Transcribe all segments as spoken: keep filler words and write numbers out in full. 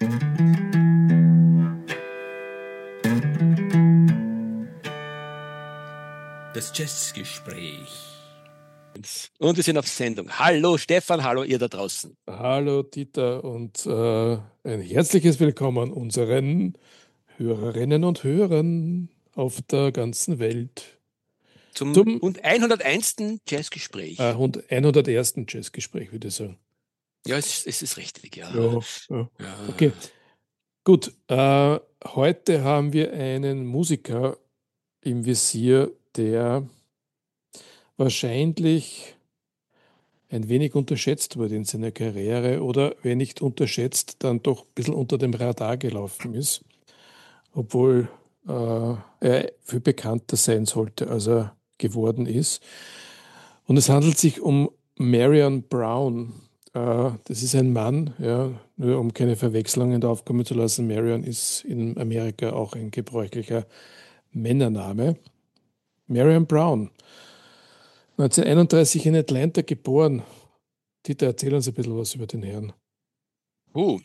Das Jazzgespräch. Und wir sind auf Sendung. Hallo Stefan, hallo ihr da draußen. Hallo Dieter und äh, ein herzliches Willkommen unseren Hörerinnen und Hörern auf der ganzen Welt Zum zum und hunderteins. äh, Jazzgespräch. hundertersten Jazzgespräch, würde ich sagen. Ja, es, es ist richtig, ja. Ja, ja. ja. Okay, gut. Äh, heute haben wir einen Musiker im Visier, der wahrscheinlich ein wenig unterschätzt wurde in seiner Karriere oder wenn nicht unterschätzt, dann doch ein bisschen unter dem Radar gelaufen ist, obwohl äh, er viel bekannter sein sollte, als er geworden ist. Und es handelt sich um Marion Brown. Äh, das ist ein Mann, ja, nur um keine Verwechslungen da aufkommen zu lassen. Marion ist in Amerika auch ein gebräuchlicher Männername. Marion Brown, neunzehnhunderteinunddreißig in Atlanta geboren. Dieter, erzähl uns ein bisschen was über den Herrn. Uh,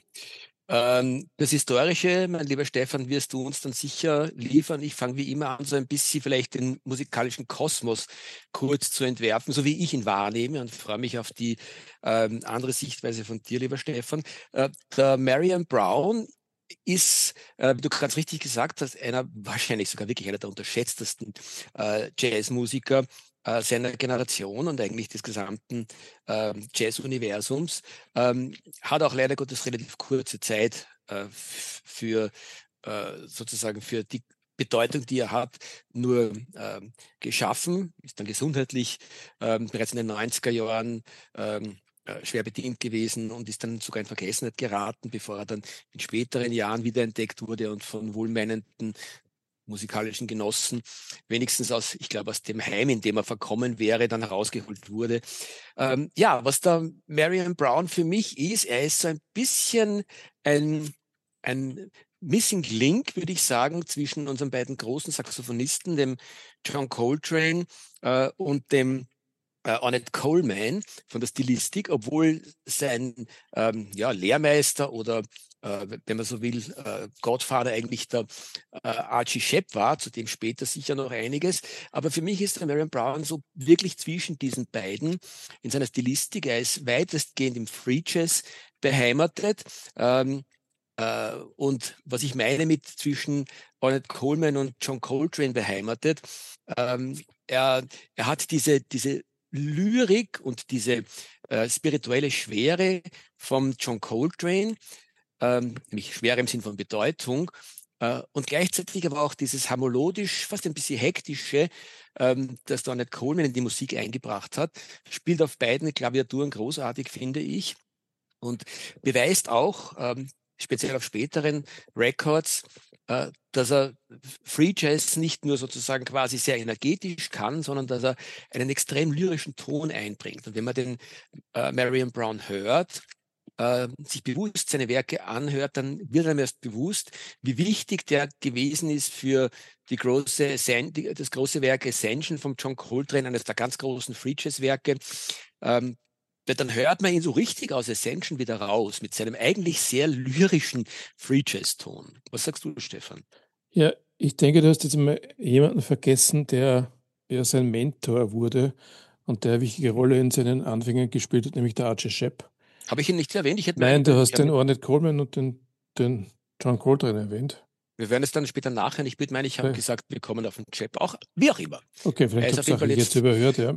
ähm, das Historische, mein lieber Stefan, wirst du uns dann sicher liefern. Ich fange wie immer an, so ein bisschen vielleicht den musikalischen Kosmos kurz zu entwerfen, so wie ich ihn wahrnehme, und freue mich auf die ähm, andere Sichtweise von dir, lieber Stefan. Äh, der Marion Brown ist, äh, wie du ganz richtig gesagt hast, einer, wahrscheinlich sogar wirklich einer der unterschätztesten äh, Jazzmusiker äh, seiner Generation und eigentlich des gesamten ähm, Jazz-Universums. Ähm, hat auch leider Gottes relativ kurze Zeit äh, f- für äh, sozusagen für die Bedeutung, die er hat, nur ähm, geschaffen, ist dann gesundheitlich ähm, bereits in den neunziger Jahren ähm, äh, schwer bedient gewesen und ist dann sogar in Vergessenheit geraten, bevor er dann in späteren Jahren wiederentdeckt wurde und von wohlmeinenden musikalischen Genossen, wenigstens aus, ich glaube, aus dem Heim, in dem er verkommen wäre, dann herausgeholt wurde. Ähm, ja, was da Marion Brown für mich ist, er ist so ein bisschen ein, ein Missing Link, würde ich sagen, zwischen unseren beiden großen Saxophonisten, dem John Coltrane äh, und dem äh, Ornette Coleman von der Stilistik, obwohl sein ähm, ja, Lehrmeister oder äh, wenn man so will, äh, Godfather eigentlich der äh, Archie Shepp war, zu dem später sicher noch einiges. Aber für mich ist der Marion Brown so wirklich zwischen diesen beiden in seiner Stilistik. Er ist weitestgehend im Free Jazz beheimatet. Ähm, äh, und was ich meine mit zwischen Ornette Coleman und John Coltrane beheimatet, ähm, er, er hat diese, diese Lyrik und diese äh, spirituelle Schwere vom John Coltrane, ähm, nämlich Schwere im Sinn von Bedeutung, äh, und gleichzeitig aber auch dieses harmonisch, fast ein bisschen hektische, ähm, das Ornette Coleman in die Musik eingebracht hat, spielt auf beiden Klaviaturen großartig, finde ich. Und beweist auch, ähm, speziell auf späteren Records, äh, dass er Free Jazz nicht nur sozusagen quasi sehr energetisch kann, sondern dass er einen extrem lyrischen Ton einbringt. Und wenn man den äh, Marion Brown hört, äh, sich bewusst seine Werke anhört, dann wird einem erst bewusst, wie wichtig der gewesen ist für die große, die, das große Werk Ascension von John Coltrane, eines der ganz großen Free Jazz Werke. Ähm, dann hört man ihn so richtig aus Ascension wieder raus, mit seinem eigentlich sehr lyrischen Free Jazz-Ton. Was sagst du, Stefan? Ja, ich denke, du hast jetzt mal jemanden vergessen, der ja sein Mentor wurde und der eine wichtige Rolle in seinen Anfängen gespielt hat, nämlich der Archie Shepp. Habe ich ihn nicht erwähnt? Ich hätte Nein, meinen du können. Ich hast habe den ihn, Ornette Coleman und den, den John Coltrane erwähnt. wir werden es dann später nachhören. Ich würde meinen, ich habe Okay, gesagt, wir kommen auf den Chap. Auch, wie auch immer. okay, Er vielleicht ist habe auf jeden Fall ich jetzt jetzt. überhört, ja.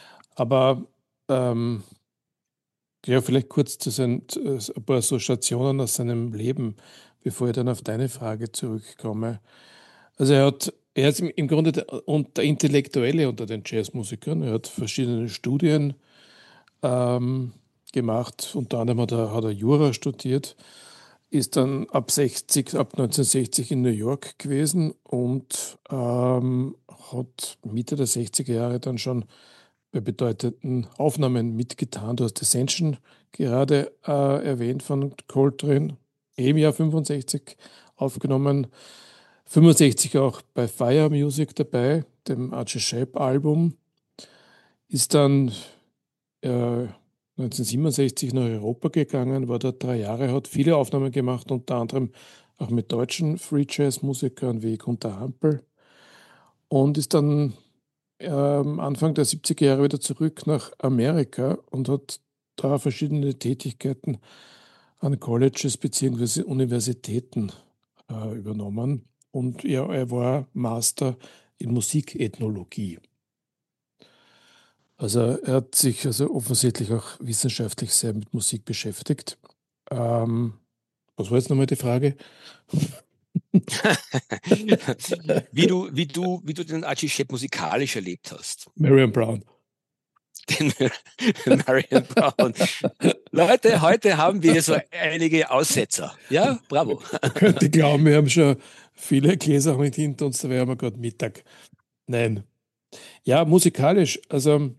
Aber ähm, ja, vielleicht kurz zu seinen, zu, äh, ein paar so Stationen aus seinem Leben, bevor ich dann auf deine Frage zurückkomme. Also er hat, er ist im, im Grunde der, und der Intellektuelle unter den Jazzmusikern. Er hat verschiedene Studien ähm, gemacht. Unter anderem hat er, hat er Jura studiert, ist dann ab sechzig, ab neunzehnhundertsechzig in New York gewesen und ähm, hat Mitte der sechziger Jahre dann schon bei bedeutenden Aufnahmen mitgetan. Du hast Ascension gerade äh, erwähnt von Coltrane, im Jahr fünfundsechzig aufgenommen, fünfundsechzig auch bei Fire Music dabei, dem Archie Shepp Album, ist dann äh, neunzehnhundertsiebenundsechzig nach Europa gegangen, war dort drei Jahre, hat viele Aufnahmen gemacht, unter anderem auch mit deutschen Free Jazz Musikern wie Gunter Hampel, und ist dann ähm, Anfang der siebziger Jahre wieder zurück nach Amerika und hat da verschiedene Tätigkeiten an Colleges bzw. Universitäten äh, übernommen. Und ja, er war Master in Musikethnologie. Also er hat sich also offensichtlich auch wissenschaftlich sehr mit Musik beschäftigt. Ähm, was war jetzt nochmal die Frage? Wie du, wie du, wie du den Archie Shepp musikalisch erlebt hast. Marion Brown. Den Marion Brown. Leute, heute haben wir so einige Aussetzer. Ja, bravo. Man könnte glauben, wir haben schon viele Gläser mit hinter uns, da wären wir gerade Mittag. Nein. Ja, musikalisch, also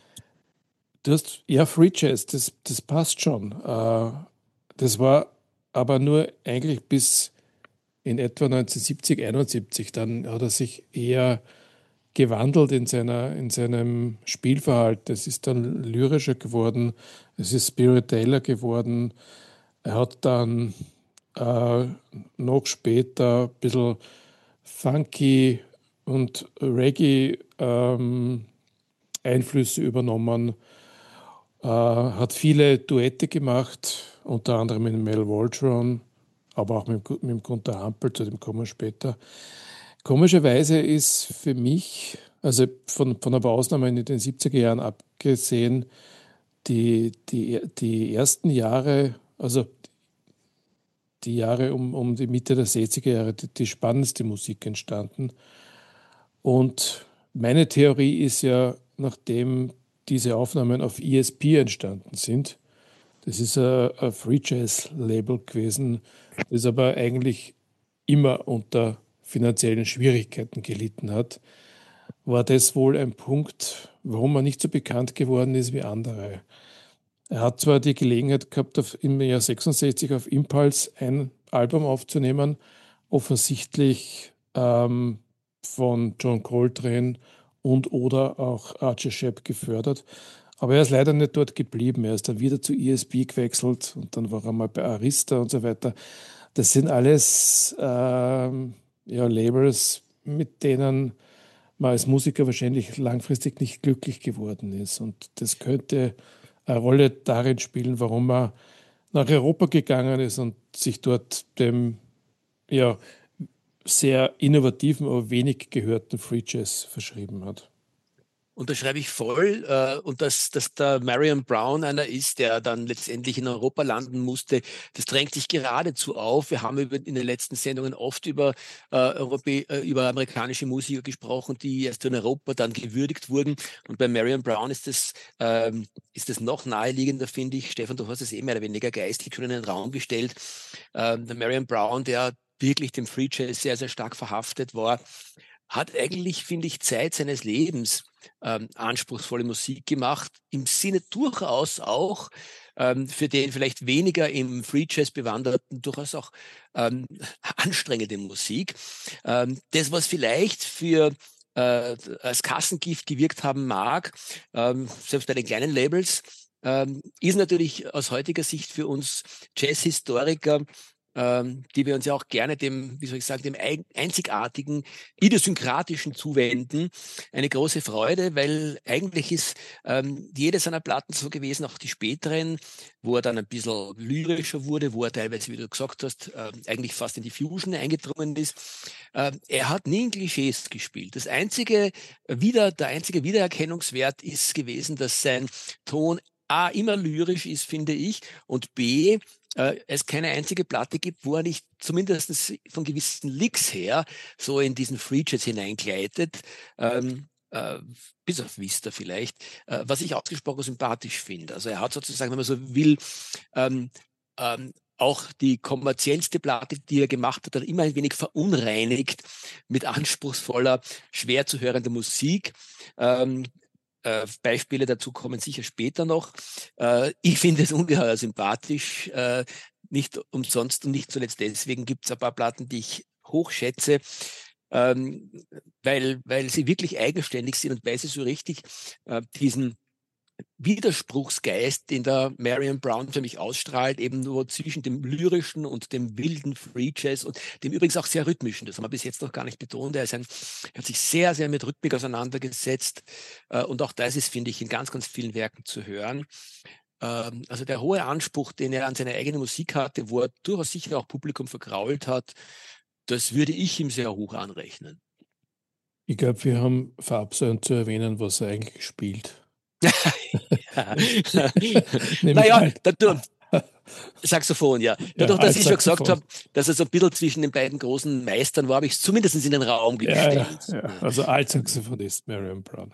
du hast, ja, Free Jazz, das, das passt schon. Äh, das war aber nur eigentlich bis in etwa neunzehnhundertsiebzig, einundsiebzig. Dann hat er sich eher gewandelt in seiner, in seinem Spielverhalten. Es ist dann lyrischer geworden, es ist spiritueller geworden. Er hat dann äh, noch später ein bisschen funky und Reggae ähm, Einflüsse übernommen, äh, hat viele Duette gemacht, unter anderem mit Mel Waldron, aber auch mit, mit dem Gunter Hampel, zu dem kommen wir später. Komischerweise ist für mich, also von, von ein paar Ausnahmen in den siebziger Jahren abgesehen, die, die, die ersten Jahre, also die Jahre um, um die Mitte der sechziger Jahre, die, die spannendste Musik entstanden. Und meine Theorie ist ja, nachdem diese Aufnahmen auf E S P entstanden sind, das ist ein, ein Free Jazz Label gewesen, das aber eigentlich immer unter finanziellen Schwierigkeiten gelitten hat, war das wohl ein Punkt, warum er nicht so bekannt geworden ist wie andere. Er hat zwar die Gelegenheit gehabt, auf, im Jahr sechsundsechzig auf Impulse ein Album aufzunehmen, offensichtlich ähm, von John Coltrane und oder auch Archie Shepp gefördert. Aber er ist leider nicht dort geblieben. Er ist dann wieder zu E S P gewechselt und dann war er mal bei Arista und so weiter. Das sind alles ähm, ja, Labels, mit denen man als Musiker wahrscheinlich langfristig nicht glücklich geworden ist. Und das könnte eine Rolle darin spielen, warum er nach Europa gegangen ist und sich dort dem ja, sehr innovativen, aber wenig gehörten Free Jazz verschrieben hat. Unterschreibe ich voll. Äh, und dass, dass der Marion Brown einer ist, der dann letztendlich in Europa landen musste, das drängt sich geradezu auf. Wir haben über, in den letzten Sendungen oft über, äh, Europä äh, über amerikanische Musiker gesprochen, die erst in Europa dann gewürdigt wurden. Und bei Marion Brown ist das, ähm, ist das noch naheliegender, finde ich. Stefan, du hast es eh mehr oder weniger geistig schon in den Raum gestellt. Ähm, der Marion Brown, der wirklich dem Free Jazz sehr, sehr stark verhaftet war, hat eigentlich, finde ich, Zeit seines Lebens ähm, anspruchsvolle Musik gemacht, im Sinne durchaus auch ähm, für den vielleicht weniger im Free Jazz bewanderten, durchaus auch ähm, anstrengende Musik. Ähm, das, was vielleicht für äh, als Kassengift gewirkt haben mag, ähm, selbst bei den kleinen Labels, ähm, ist natürlich aus heutiger Sicht für uns Jazzhistoriker, ähm, die wir uns ja auch gerne dem, wie soll ich sagen, dem einzigartigen, idiosynkratischen zuwenden, eine große Freude, weil eigentlich ist ähm, jede seiner Platten so gewesen, auch die späteren, wo er dann ein bisschen lyrischer wurde, wo er teilweise, wie du gesagt hast, äh, eigentlich fast in die Fusion eingedrungen ist. Äh, er hat nie in Klischees gespielt. Das einzige wieder, der einzige Wiedererkennungswert ist gewesen, dass sein Ton A, immer lyrisch ist, finde ich, und B, äh, es keine einzige Platte gibt, wo er nicht zumindest von gewissen Licks her so in diesen Free Jazz hineingleitet, ähm, äh, bis auf Vista vielleicht, äh, was ich ausgesprochen sympathisch finde. Also er hat sozusagen, wenn man so will, ähm, ähm, auch die kommerziellste Platte, die er gemacht hat, dann immer ein wenig verunreinigt mit anspruchsvoller, schwer zu hörender Musik. Ähm, äh, Beispiele dazu kommen sicher später noch. Äh, ich finde es ungeheuer sympathisch, äh, nicht umsonst und nicht zuletzt deswegen gibt es ein paar Platten, die ich hochschätze, ähm, weil, weil sie wirklich eigenständig sind und weil sie so richtig äh, diesen Widerspruchsgeist, den der Marion Brown für mich ausstrahlt, eben nur zwischen dem lyrischen und dem wilden Free Jazz und dem übrigens auch sehr rhythmischen. Das haben wir bis jetzt noch gar nicht betont. Er, ist ein, er hat sich sehr, sehr mit Rhythmik auseinandergesetzt. Äh, und auch das ist, finde ich, in ganz, ganz vielen Werken zu hören. Ähm, also der hohe Anspruch, den er an seine eigene Musik hatte, wo er durchaus sicher auch Publikum vergrault hat, das würde ich ihm sehr hoch anrechnen. Ich glaube, wir haben verabsäumt zu erwähnen, was er eigentlich spielt. Ja. Nämlich Naja, alt. dadurch, Saxophon, ja. Ja, Dadurch, dass ich schon gesagt Altsaxophon. habe, dass er so ein bisschen zwischen den beiden großen Meistern war, habe ich es zumindest in den Raum Ja, ja, gestellt. ja. Ja. Also Altsaxophonist Marion Brown.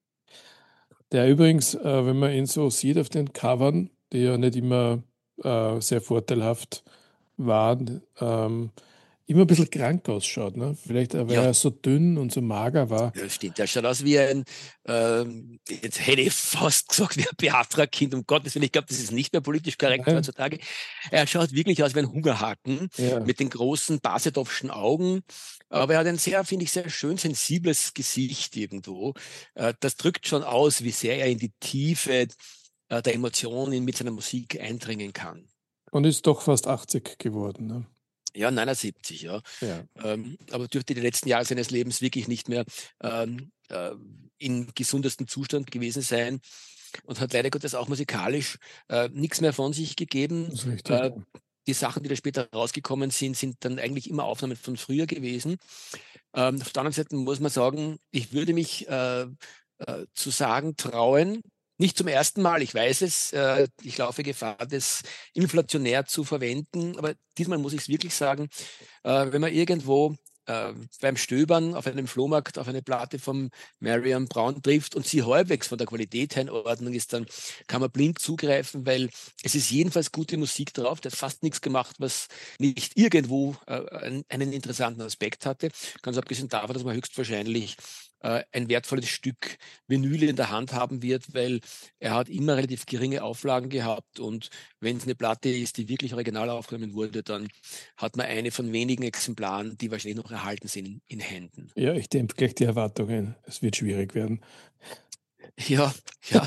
Der übrigens, äh, wenn man ihn so sieht auf den Covern, die ja nicht immer äh, sehr vorteilhaft waren, ähm, immer ein bisschen krank ausschaut. Ne? Vielleicht, äh, weil Ja, er so dünn und so mager war. das stimmt. Der schaut aus wie ein, ähm, jetzt hätte ich fast gesagt, wie ein Biafra-Kind, um Gottes Willen. Ich glaube, das ist nicht mehr politisch korrekt Nein? heutzutage. Er schaut wirklich aus wie ein Hungerhaken Ja. mit den großen Basedowschen Augen. Aber er hat ein sehr, finde ich, sehr schön sensibles Gesicht irgendwo. Äh, das drückt schon aus, wie sehr er in die Tiefe äh, der Emotionen mit seiner Musik eindringen kann. Und ist doch fast achtzig geworden. Ne? Ja, neunundsiebzig, ja. Ja. Ähm, aber dürfte die letzten Jahre seines Lebens wirklich nicht mehr ähm, äh, in gesundestem Zustand gewesen sein und hat leider Gottes auch musikalisch äh, nichts mehr von sich gegeben. Das ist richtig. Äh, Ja. die Sachen, die da später rausgekommen sind, sind dann eigentlich immer Aufnahmen von früher gewesen. Ähm, auf der anderen Seite muss man sagen, ich würde mich äh, äh, zu sagen trauen, nicht zum ersten Mal, ich weiß es, äh, ich laufe Gefahr, das inflationär zu verwenden, aber diesmal muss ich es wirklich sagen, äh, wenn man irgendwo äh, beim Stöbern auf einem Flohmarkt auf eine Platte von Marion Brown trifft und sie halbwegs von der Qualität her in Ordnung ist, dann kann man blind zugreifen, weil es ist jedenfalls gute Musik drauf. Der hat fast nichts gemacht, was nicht irgendwo äh, einen, einen interessanten Aspekt hatte. Ganz abgesehen davon, dass man höchstwahrscheinlich äh, ein wertvolles Stück Vinyl in der Hand haben wird, weil er hat immer relativ geringe Auflagen gehabt und wenn es eine Platte ist, die wirklich original aufgenommen wurde, dann hat man eine von wenigen Exemplaren, die wahrscheinlich noch erhalten sind in, in Händen. Ja, ich dämpfe gleich die Erwartungen. Es wird schwierig werden. Ja, ja.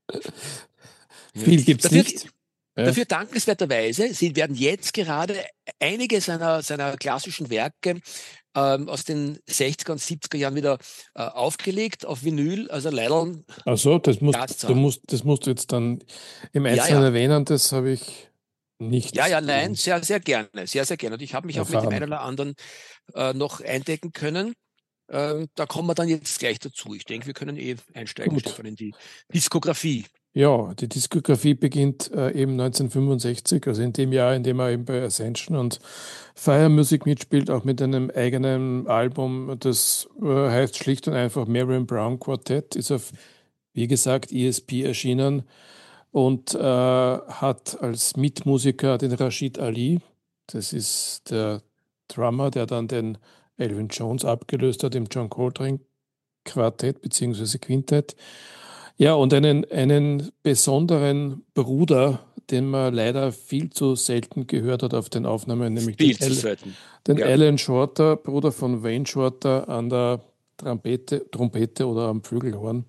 ja. Viel gibt es Dafür, nicht. Ja. dafür dankenswerterweise, Sie werden jetzt gerade einige seiner, seiner klassischen Werke ähm, aus den sechziger und siebziger Jahren wieder äh, aufgelegt auf Vinyl, also leider Also, das musst, du Gaszahlen. musst, das musst du jetzt dann im Ja, Einzelnen ja. erwähnen, das habe ich Ja, nicht ja, nein, ähm, sehr, sehr gerne, sehr, sehr gerne. Und ich habe mich auch mit dem erfahren. einen oder anderen äh, noch eindecken können. Äh, da kommen wir dann jetzt gleich dazu. Ich denke, wir können eh einsteigen, Gut. Stefan, in die Diskografie. Ja, die Diskografie beginnt äh, eben neunzehnhundertfünfundsechzig, also in dem Jahr, in dem er eben bei Ascension und Fire Music mitspielt, auch mit einem eigenen Album. Das äh, heißt schlicht und einfach Marion Brown Quartet, ist auf, wie gesagt, E S P erschienen und äh, hat als Mitmusiker den Rashid Ali. Das ist der Drummer, der dann den Elvin Jones abgelöst hat im John Coltrane Quartett bzw. Quintett. Ja, und einen, einen besonderen Bruder, den man leider viel zu selten gehört hat auf den Aufnahmen, nämlich den, Viel zu Al selten. den Ja. Alan Shorter, Bruder von Wayne Shorter, an der Trompete, Trompete oder am Flügelhorn.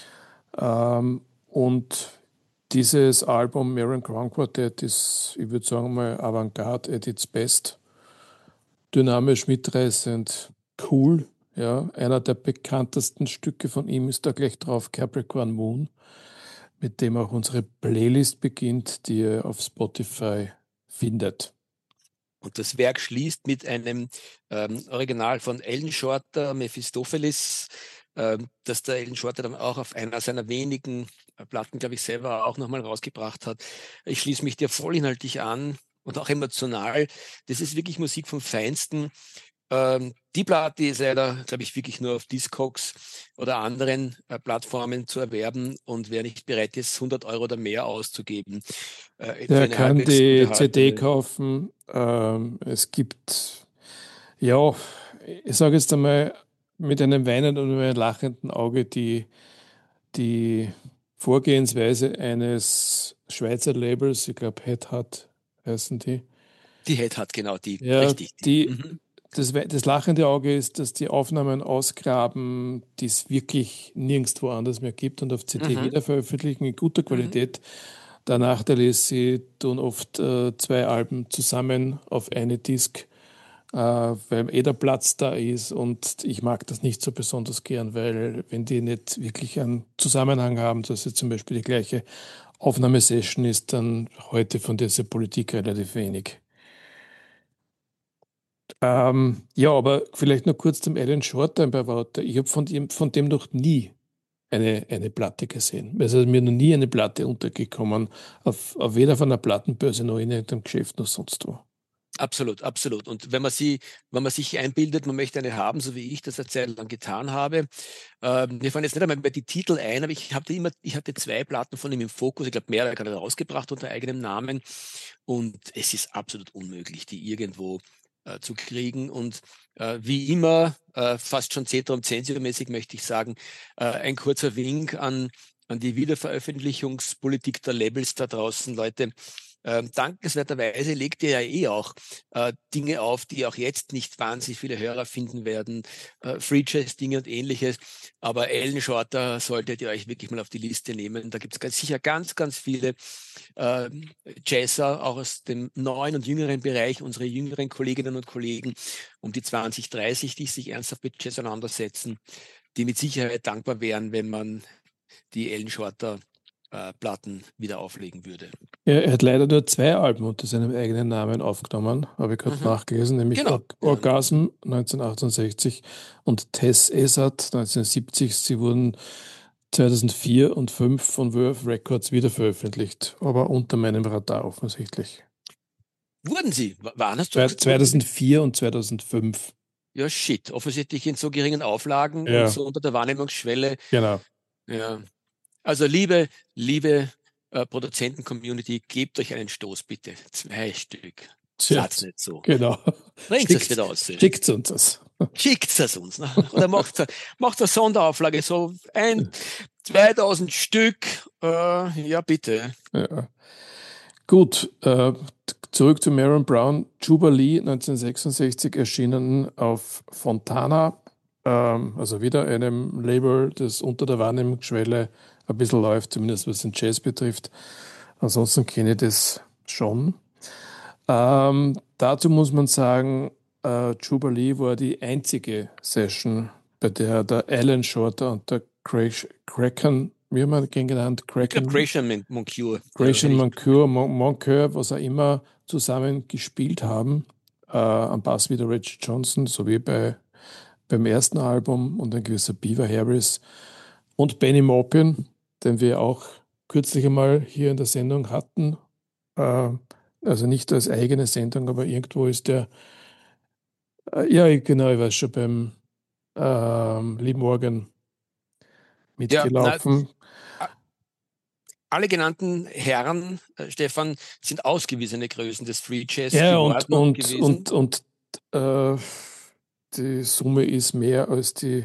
Ähm, und dieses Album Marion Crown Quartet ist, ich würde sagen mal, Avantgarde at its best. Dynamisch, mitreißend, cool. Ja, einer der bekanntesten Stücke von ihm ist da gleich drauf Capricorn Moon, mit dem auch unsere Playlist beginnt, die ihr auf Spotify findet. Und das Werk schließt mit einem ähm, Original von Alan Shorter, Mephistopheles, ähm, das der Alan Shorter dann auch auf einer seiner wenigen äh, Platten, glaube ich, selber auch nochmal rausgebracht hat. Ich schließe mich dir vollinhaltlich an und auch emotional. Das ist wirklich Musik vom Feinsten. Ähm, die Platte ist leider, glaube ich, wirklich nur auf Discogs oder anderen äh, Plattformen zu erwerben und wer nicht bereit ist, hundert Euro oder mehr auszugeben äh, für Der eine kann halbwegs gut die C D erhaltene. kaufen. Ähm, es gibt, ja, ich sage jetzt einmal mit einem weinenden und einem lachenden Auge die, die Vorgehensweise eines Schweizer Labels, ich glaube Head Hat heißen die. Die Head hat genau die, Ja, richtig. Die. die Mhm. das, das lachende Auge ist, dass die Aufnahmen ausgraben, die es wirklich nirgendwo anders mehr gibt und auf C D Mhm. wieder veröffentlichen in guter Mhm. Qualität. Der Nachteil ist, sie tun oft äh, zwei Alben zusammen auf eine Disc, äh, weil eh der Platz da ist und ich mag das nicht so besonders gern, weil wenn die nicht wirklich einen Zusammenhang haben, dass es zum Beispiel die gleiche Aufnahmesession ist, dann heute von dieser Politik relativ wenig. Ähm, ja, aber vielleicht noch kurz zum Alan Shorter ein paar Worte. Ich habe von dem, von dem noch nie eine, eine Platte gesehen. Also mir noch nie eine Platte untergekommen, auf, auf weder von einer Plattenbörse noch in irgendeinem Geschäft noch sonst wo. Absolut, absolut. Und wenn man sie, wenn man sich einbildet, man möchte eine haben, so wie ich das eine Zeit lang getan habe, ähm, mir fallen jetzt nicht einmal mehr die Titel ein, aber ich hatte immer, ich hatte zwei Platten von ihm im Fokus, ich glaube mehrere hat er rausgebracht unter eigenem Namen und es ist absolut unmöglich, die irgendwo äh, zu kriegen. Und äh, wie immer, äh, fast schon Ceterum Censeo-mäßig möchte ich sagen, äh, ein kurzer Wink an, an die Wiederveröffentlichungspolitik der Labels da draußen, Leute. Ähm, dankenswerterweise legt ihr ja eh auch äh, Dinge auf, die auch jetzt nicht wahnsinnig viele Hörer finden werden, äh, Free Jazz-Dinge und ähnliches. Aber Alan Shorter solltet ihr euch wirklich mal auf die Liste nehmen. Da gibt es ganz sicher ganz, ganz viele äh, Jazzer, auch aus dem neuen und jüngeren Bereich, unsere jüngeren Kolleginnen und Kollegen um die zwanzig, dreißig, die sich ernsthaft mit Jazz auseinandersetzen, die mit Sicherheit dankbar wären, wenn man die Alan Shorter äh, Platten wieder auflegen würde. Ja, er hat leider nur zwei Alben unter seinem eigenen Namen aufgenommen, habe ich gerade Mhm. nachgelesen, nämlich Genau. Or Ja. Orgasm neunzehnhundertachtundsechzig und Tess Esat neunzehnhundertsiebzig. Sie wurden zweitausendvier und zweitausendfünf von Verve Records wiederveröffentlicht, aber unter meinem Radar offensichtlich. Wurden sie? W- Wann hast du Zwei- gesagt, wurden sie? wieder- zweitausendvier und zweitausendfünf. Ja, shit. Offensichtlich in so geringen Auflagen und Ja, so unter der Wahrnehmungsschwelle. genau. Ja. Also liebe, liebe äh, Produzenten-Community, gebt euch einen Stoß, bitte. Zwei Stück. Tja, Satz nicht so. genau. Bringt es Schickt, wieder aus. schickt uns das. Schickt es uns. Ne? Oder macht, macht eine Sonderauflage, so ein, zweitausend Stück. Äh, ja, bitte. Ja. Gut, äh, zurück zu Maron Brown. Jubilee neunzehnhundertsechsundsechzig erschienen auf Fontana, ähm, also wieder einem Label, das unter der Wahrnehmungsschwelle ein bisschen läuft, zumindest was den Jazz betrifft. Ansonsten kenne ich das schon. Ähm, dazu muss man sagen, äh, Jubilee war die einzige Session, bei der der Alan Shorter und der Craig Kraken, wie haben wir den genannt? Ich glaube, Kraken, Gratian Moncure. Ja, hätte Gratian ich. Moncur, Mon Moncur, was auch immer, zusammen gespielt haben. Äh, am Bass wieder Reggie Johnson, so wie bei, beim ersten Album und ein gewisser Beaver Harris und Benny Maupin, den wir auch kürzlich einmal hier in der Sendung hatten. Äh, also nicht als eigene Sendung, aber irgendwo ist der, äh, ja genau, ich weiß schon, beim ähm, Lee Morgan Ja, na, mitgelaufen. alle genannten Herren, äh, Stefan, sind ausgewiesene Größen des Free Jazz Ja, und, geworden und und, gewesen. und, und äh, die Summe ist mehr als die,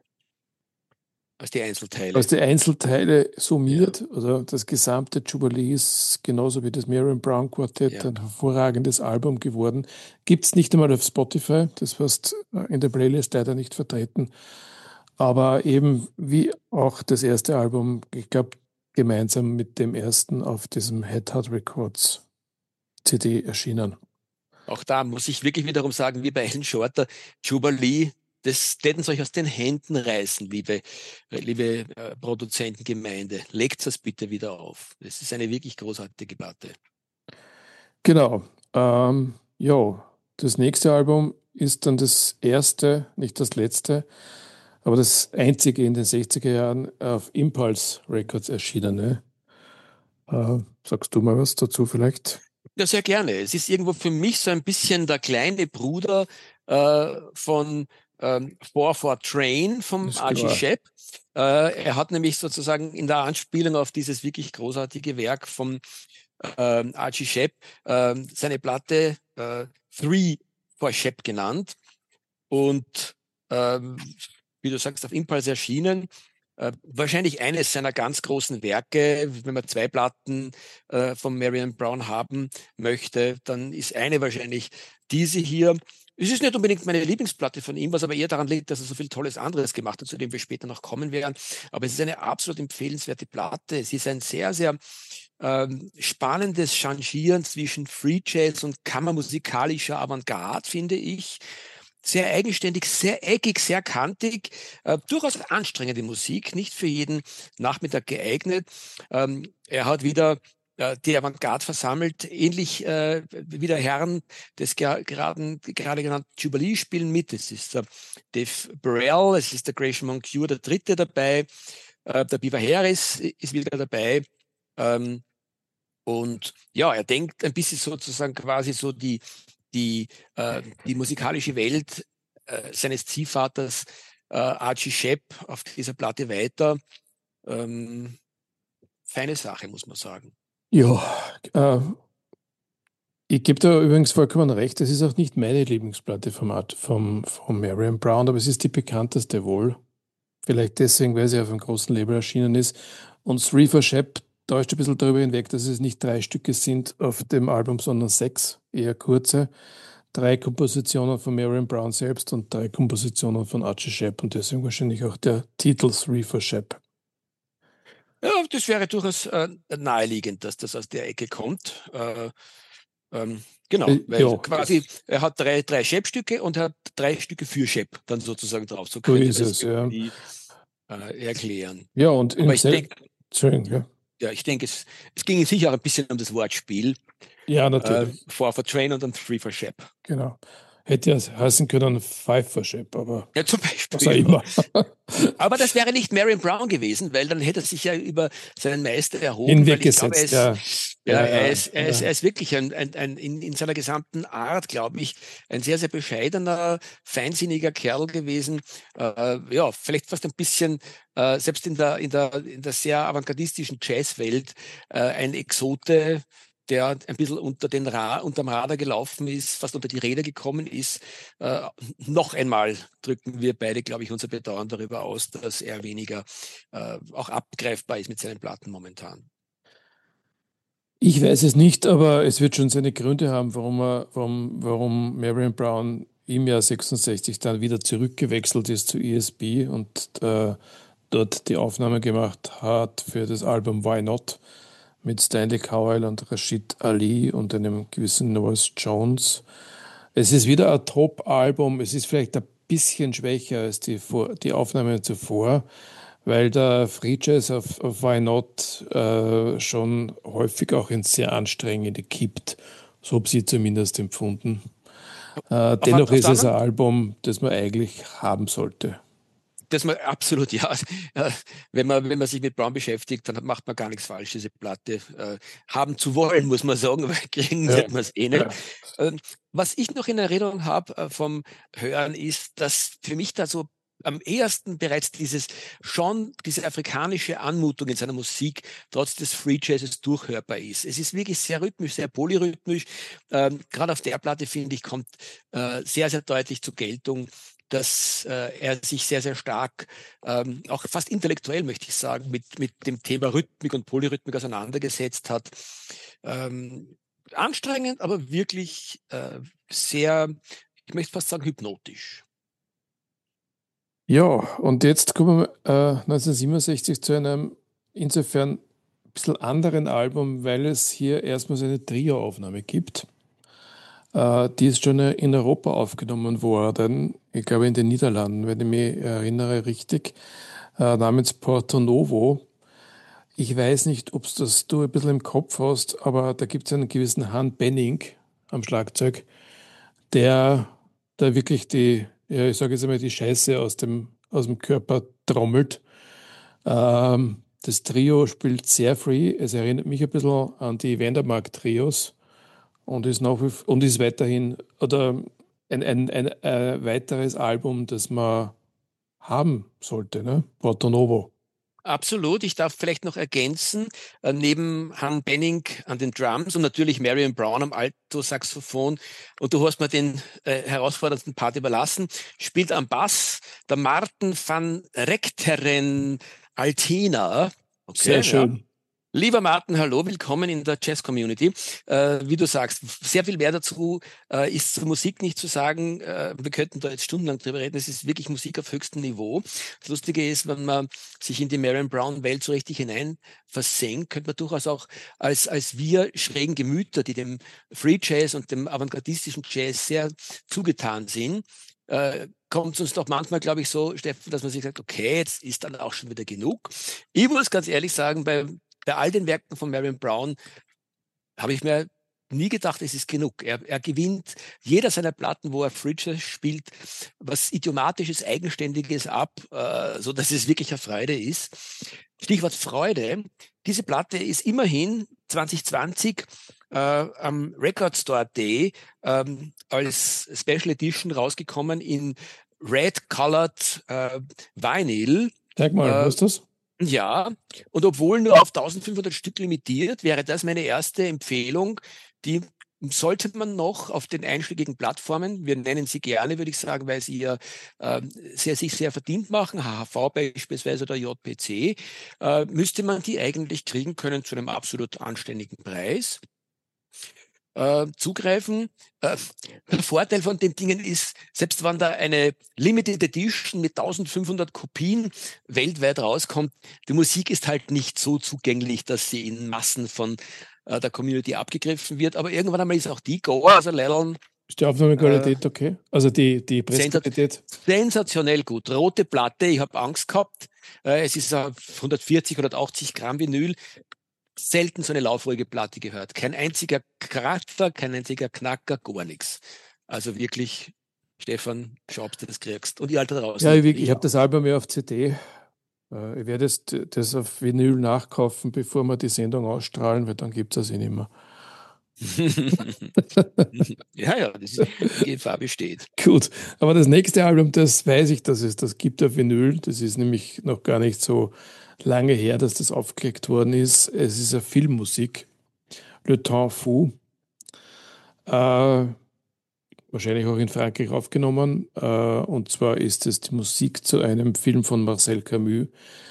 Als die als Einzelteile. die Einzelteile Ja, summiert. Also das gesamte Jubilee ist genauso wie das Marion Brown Quartett ja. ein hervorragendes Album geworden. Gibt es nicht einmal auf Spotify, das heißt in der Playlist leider nicht vertreten. Aber eben wie auch das erste Album, ich glaube, gemeinsam mit dem ersten auf diesem Head Hard Records C D erschienen. Auch da muss ich wirklich wiederum sagen, wie bei Alan Shorter, Jubilee, das täten sie euch aus den Händen reißen, liebe, liebe äh, Produzentengemeinde. Legt das bitte wieder auf. Das ist eine wirklich großartige Platte. Genau. Ähm, ja, das nächste Album ist dann das erste, nicht das letzte, aber das einzige in den sechziger Jahren auf Impulse Records erschienene. Äh, sagst du mal was dazu vielleicht? Ja, sehr gerne. Es ist irgendwo für mich so ein bisschen der kleine Bruder äh, von ähm, four four Train vom Ist Archie klar. Shepp. Äh, er hat nämlich sozusagen in der Anspielung auf dieses wirklich großartige Werk vom ähm, Archie Shepp ähm, seine Platte äh, Three for Shepp genannt und ähm, wie du sagst, auf Impulse erschienen. äh, wahrscheinlich eines seiner ganz großen Werke. Wenn man zwei Platten äh, von Marion Brown haben möchte, dann ist eine wahrscheinlich diese hier. Es ist nicht unbedingt meine Lieblingsplatte von ihm, was aber eher daran liegt, dass er so viel Tolles anderes gemacht hat, zu dem wir später noch kommen werden. Aber es ist eine absolut empfehlenswerte Platte. Es ist ein sehr, sehr ähm, spannendes Changieren zwischen Free Jazz und kammermusikalischer Avantgarde, finde ich. Sehr eigenständig, sehr eckig, sehr kantig, äh, durchaus anstrengende Musik, nicht für jeden Nachmittag geeignet. Ähm, er hat wieder äh, die Avantgarde versammelt, ähnlich äh, wie der Herren des ger geraden, gerade genannten Jubilee spielen mit. Es ist der Dave Burrell, es ist der Gresham Moncure, der Dritte dabei, äh, der Beaver Harris ist wieder dabei. Ähm, und ja, er denkt ein bisschen sozusagen quasi so die, die, äh, die musikalische Welt äh, seines Ziehvaters äh, Archie Shepp auf dieser Platte weiter. Ähm, feine Sache, muss man sagen. Ja, äh, ich gebe da übrigens vollkommen recht. Es ist auch nicht meine Lieblingsplatte vom, Art, vom, vom Marion Brown, aber es ist die bekannteste wohl. Vielleicht deswegen, weil sie auf einem großen Label erschienen ist. Und Three for Shep täuscht ein bisschen darüber hinweg, dass es nicht drei Stücke sind auf dem Album, sondern sechs, eher kurze. Drei Kompositionen von Marion Brown selbst und drei Kompositionen von Archie Shepp und deswegen wahrscheinlich auch der Titel Three for Shep. Ja, das wäre durchaus äh, naheliegend, dass das aus der Ecke kommt. Äh, ähm, genau, Äh, weil Ja, quasi das, er hat drei, drei Shep-Stücke und hat drei Stücke für Shep dann sozusagen drauf. So so könnte ist man es es, ja. irgendwie äh, erklären. Ja, und im Aber ich selben, denke, Entschuldigung, ja. ja, ich denke, es, es ging sicher auch ein bisschen um das Wortspiel. Ja, Äh, natürlich, Four for Train und dann Three for Shep. genau. Hätte ja heißen können Five for Shep, aber Ja, zum was auch Beispiel. Ja. immer. Aber das wäre nicht Marion Brown gewesen, weil dann hätte er sich ja über seinen Meister erhoben, weil ich glaube, er Hinweggesetzt, ist, ja. ja, Ja, er ja, ist, er ist, er ja. ist wirklich ein, ein, ein in, in seiner gesamten Art, glaube ich, ein sehr, sehr bescheidener, feinsinniger Kerl gewesen. Äh, ja, vielleicht fast ein bisschen, äh, selbst in der, in der, in der sehr avantgardistischen Jazzwelt, äh, ein Exote, der ein bisschen unter den Ra unterm Radar gelaufen ist, fast unter die Räder gekommen ist. Äh, noch einmal drücken wir beide, glaube ich, unser Bedauern darüber aus, dass er weniger äh, auch abgreifbar ist mit seinen Platten momentan. Ich weiß es nicht, aber es wird schon seine Gründe haben, warum er, warum, warum Marion Brown im Jahr sechsundsechzig dann wieder zurückgewechselt ist zu E S P und äh, dort die Aufnahme gemacht hat für das Album Why Not mit Stanley Cowell und Rashid Ali und einem gewissen Norris Jones. Es ist wieder ein Top-Album. Es ist vielleicht ein bisschen schwächer als die, Vor die Aufnahme zuvor, weil der Free Jazz auf, auf Why Not äh, schon häufig auch ins sehr Anstrengende kippt. So habe ich zumindest empfunden. Äh, Auf, dennoch auf ist der es ein anderen Album, das man eigentlich haben sollte. Das man absolut, ja. Äh, Wenn man, wenn man sich mit Brown beschäftigt, dann macht man gar nichts falsch, diese Platte äh, haben zu wollen, muss man sagen, weil kriegen Ja, wird man es eh nicht. ja. Ähm, was ich noch in Erinnerung habe äh, vom Hören ist, dass für mich da so am ehesten bereits dieses schon diese afrikanische Anmutung in seiner Musik trotz des Free Jazzes durchhörbar ist. Es ist wirklich sehr rhythmisch, sehr polyrhythmisch. Ähm, gerade auf der Platte, finde ich, kommt äh, sehr, sehr deutlich zur Geltung, dass äh, er sich sehr, sehr stark, ähm, auch fast intellektuell, möchte ich sagen, mit, mit dem Thema Rhythmik und Polyrhythmik auseinandergesetzt hat. Ähm, anstrengend, aber wirklich äh, sehr, ich möchte fast sagen, hypnotisch. Ja, und jetzt kommen wir äh, neunzehnhundertsiebenundsechzig zu einem insofern ein bisschen anderen Album, weil es hier erstmals eine Trio-Aufnahme gibt. Äh, die ist schon in Europa aufgenommen worden, ich glaube in den Niederlanden, wenn ich mich erinnere richtig, äh, namens Porto Novo. Ich weiß nicht, ob das du ein bisschen im Kopf hast, aber da gibt es einen gewissen Han Benning am Schlagzeug, der da wirklich die, ja, ich sage jetzt einmal, die Scheiße aus dem, aus dem Körper trommelt. Ähm, das Trio spielt sehr free. Es erinnert mich ein bisschen an die Wendermark-Trios und ist nach wie, und ist weiterhin oder ein, ein, ein, ein weiteres Album, das man haben sollte, ne? Porto Novo. Absolut. Ich darf vielleicht noch ergänzen, äh, neben Han Benning an den Drums und natürlich Marion Brown am Alto-Saxophon, und du hast mir den äh, herausforderndsten Part überlassen, spielt am Bass der Martin van Rechteren Altina. Sehr Okay, ja. schön. Lieber Martin, hallo, willkommen in der Jazz-Community. Äh, wie du sagst, sehr viel mehr dazu äh, ist zur Musik nicht zu sagen. Äh, wir könnten da jetzt stundenlang drüber reden. Es ist wirklich Musik auf höchstem Niveau. Das Lustige ist, wenn man sich in die Marion Brown-Welt so richtig hinein versenkt, könnte man durchaus auch als, als wir schrägen Gemüter, die dem Free Jazz und dem avantgardistischen Jazz sehr zugetan sind, äh, kommt es uns doch manchmal, glaube ich, so, Steffen, dass man sich sagt, okay, jetzt ist dann auch schon wieder genug. Ich muss ganz ehrlich sagen, bei bei all den Werken von Marion Brown habe ich mir nie gedacht, es ist genug. Er, er gewinnt jeder seiner Platten, wo er Free Jazz spielt, was Idiomatisches, Eigenständiges ab, äh, so dass es wirklich eine Freude ist. Stichwort Freude. Diese Platte ist immerhin zwanzig zwanzig äh, am Record Store Day ähm, als Special Edition rausgekommen in Red Colored äh, Vinyl. Sag mal, Äh, was ist das? ja, und obwohl nur auf eintausendfünfhundert Stück limitiert, wäre das meine erste Empfehlung. Die sollte man noch auf den einschlägigen Plattformen, wir nennen sie gerne, würde ich sagen, weil sie ja äh, sehr, sich sehr verdient machen, H H V beispielsweise oder J P C, äh, müsste man die eigentlich kriegen können zu einem absolut anständigen Preis. Äh, zugreifen. Äh, der Vorteil von den Dingen ist, selbst wenn da eine Limited Edition mit eintausendfünfhundert Kopien weltweit rauskommt, die Musik ist halt nicht so zugänglich, dass sie in Massen von äh, der Community abgegriffen wird. Aber irgendwann einmal ist auch die Go, also Leveln, Ist die äh, Aufnahmequalität okay? Also die, die sensat Pressqualität? sensationell gut. Rote Platte, ich habe Angst gehabt. Äh, es ist äh, hundertvierzig, hundertachtzig Gramm Vinyl. Selten so eine laufruhige Platte gehört. Kein einziger Kracher, kein einziger Knacker, gar nichts. Also wirklich, Stefan, schau, ob du das kriegst. Und ihr Alter Ja, draußen, ich, ich ich habe auch. das Album ja auf C D. Äh, Ich werde jetzt das auf Vinyl nachkaufen, bevor wir die Sendung ausstrahlen, weil dann gibt es das eh nicht mehr. Ja, ja, das ist, die Gefahr besteht. Gut, aber das nächste Album, das weiß ich, dass es das gibt auf Vinyl. Das ist nämlich noch gar nicht so lange her, dass das aufgelegt worden ist. Es ist eine Filmmusik, Le Temps Fou. Äh, wahrscheinlich auch in Frankreich aufgenommen. Äh, und zwar ist es die Musik zu einem Film von Marcel Camus,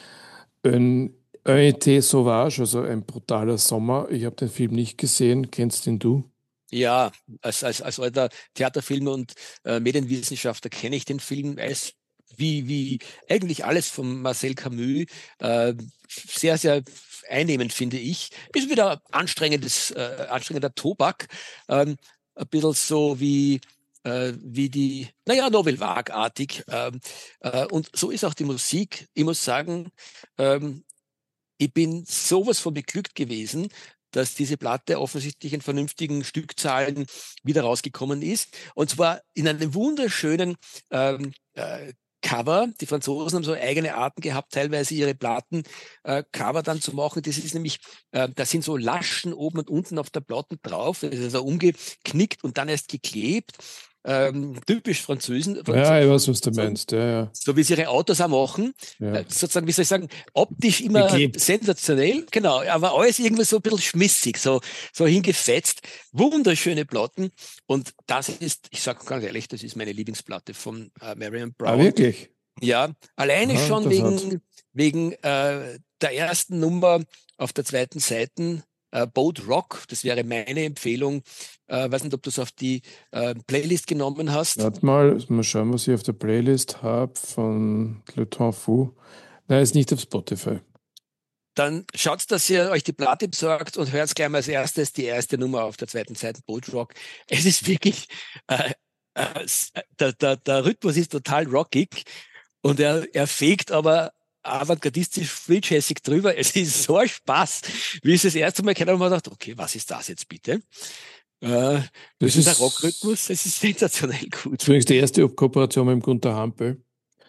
Un, Un été sauvage, also ein brutaler Sommer. Ich habe den Film nicht gesehen. Kennst den du? Ja, als, als, als alter Theaterfilm- und äh, Medienwissenschaftler kenne ich den Film als wie, wie eigentlich alles von Marcel Camus äh, sehr, sehr einnehmend, finde ich. Ist wieder anstrengendes, äh, anstrengender Tobak. Ähm, ein bisschen so wie, äh, wie die, naja, Nouvelle Vague-artig. Ähm, äh, und so ist auch die Musik. Ich muss sagen, ähm, ich bin sowas von beglückt gewesen, dass diese Platte offensichtlich in vernünftigen Stückzahlen wieder rausgekommen ist. Und zwar in einem wunderschönen ähm, äh, Cover. Die Franzosen haben so eigene Arten gehabt, teilweise ihre Platten äh, Cover dann zu machen. Das ist nämlich, äh, da sind so Laschen oben und unten auf der Platte drauf. Das ist also umgeknickt und dann erst geklebt. Ähm, typisch Französen, Franz Ja, ich weiß, was du Franzosen, meinst. Ja, ja, so wie sie ihre Autos auch machen, ja. äh, sozusagen, wie soll ich sagen, optisch immer Geklebt. sensationell, genau, aber alles irgendwie so ein bisschen schmissig, so, so hingefetzt. Wunderschöne Platten. Und das ist, ich sage ganz ehrlich, das ist meine Lieblingsplatte von äh, Marion Ah, Brown. wirklich? Ja, alleine Aha, schon interessant. wegen, wegen äh, der ersten Nummer auf der zweiten Seite, äh, Boat Rock, das wäre meine Empfehlung. Äh, weiß nicht, ob du es auf die äh, Playlist genommen hast. Warte mal, mal schauen, was ich auf der Playlist habe von Le Temps Fou. Nein, ist nicht auf Spotify. Dann schaut, dass ihr euch die Platte besorgt und hört gleich mal als erstes die erste Nummer auf der zweiten Seite, Boat Rock. Es ist wirklich, äh, äh, der, der, der Rhythmus ist total rockig und er, er fegt aber avantgardistisch free-jazzig drüber. Es ist so ein Spaß, wie ich es das erste Mal kenne, und man dachte, okay, was ist das jetzt bitte? Äh, Das das ist ein Rockrhythmus, ist es ist sensationell gut. übrigens die erste Kooperation mit dem Gunther Hampel,